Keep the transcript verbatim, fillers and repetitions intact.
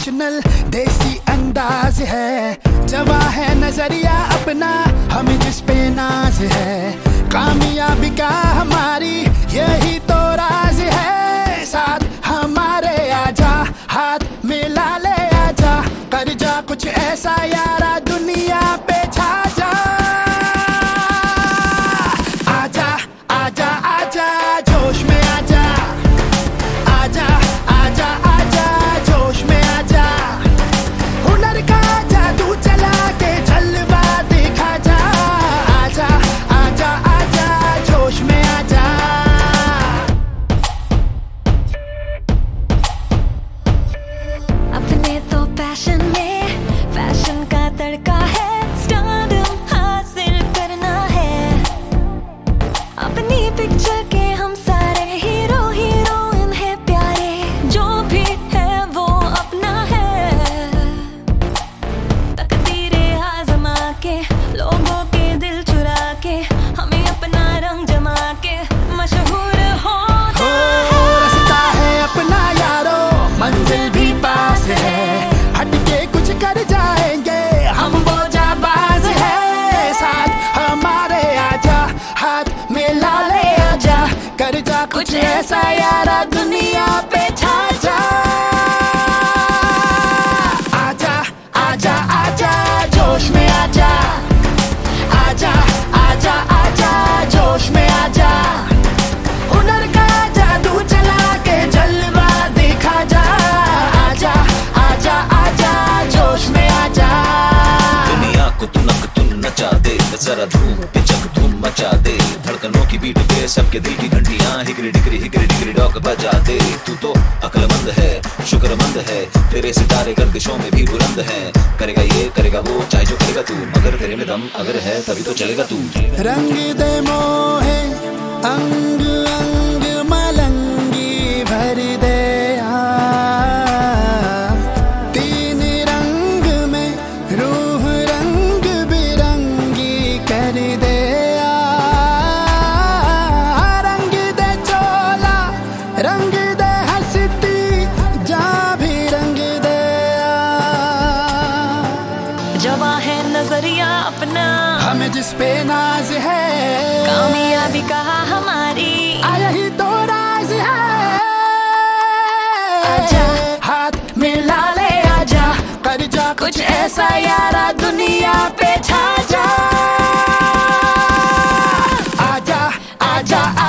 Professional देसी अंदाज है, जवा है नजरिया अपना हमें जिस पे नाज है। कामयाबी का हमारी यही तो राज है, साथ हमारे आजा हाथ मिला ले आजा, कर जा कुछ ऐसा यारा दुनिया पे छा जा। आजा आजा आजा जोश में आजा, आजा आजा आजा जोश में आजा, हुनर का जादू चला के जलवा दिखा जा। आजा आजा आजा जोश में आजा। अपने तो पैशन में फैशन का तड़का है, स्टारडम हासिल करना है। अपनी पिक्चर के हम सारे हीरो हीरोइन है प्यारे, जो भी है वो अपना है। तकदीरे आजमा के लोगों के दिल चुरा के, हमें अपना रंग जमा के मशहूर हो हो रास्ता है अपना यारो, मंजिल भी पास है, हटके कुछ कर जाएंगे हम वो जाबाज है। साथ हमारे आजा हाथ मिला ले आजा, कर जा कुछ ऐसा यारा दुनिया पे छा जा। आजा आजा आजा जोश में आजा, आजा आजा आजा जोश में आजा, हुनर का जादू चला के जलवा दिखा जा। आजा आजा आजा जोश में आजा। दुनिया को तू नक तुन नचा दे, जरा धूम पे चक धूम मचा दे, धड़कनों की बीट पे सबके दिल की घंटियां हिगरी डिगरी हिगरी डिगरी डॉक बजा दे। तू तो अक्लमंद है शुक्रमंद है, तेरे सितारे गर्दिशों में भी बुलंद है। करेगा ये करेगा वो चाहे जो करेगा तू, मगर तेरे में दम अगर है तभी तो चलेगा तू। रंग दे मोहे अंग अंग मलंगी भर दे आ, तीन रंग में रूह रंग बिरंगी कर दे आ। रंग दे चोला रंग दे हंसती जा भी रंग दे आ। जवा है नजरिया अपना हमें जिस पे नाज है, कामयाबी कहा हमारी आया ही तो राज है। आजा हाथ मिला ले आजा, कर जा कुछ ऐसा यारा दुनिया पे छा जा। आजा आजा